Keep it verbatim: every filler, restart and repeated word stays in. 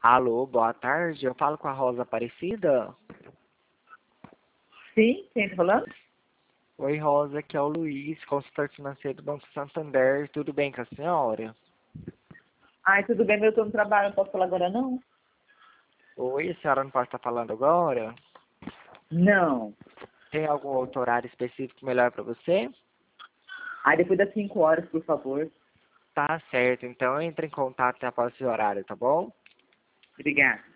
Alô, boa tarde. Eu falo com a Rosa Aparecida. Sim, quem tá falando? Oi, Rosa, aqui é o Luiz, consultor financeiro do Banco Santander. Tudo bem com a senhora? Ai, tudo bem, mas eu tô no trabalho, não posso falar agora não? Oi, a senhora não pode estar falando agora? Não. Tem algum outro horário específico melhor para você? Ai, depois das cinco horas, por favor. Tá certo, então entre em contato após esse horário, tá bom? Obrigada.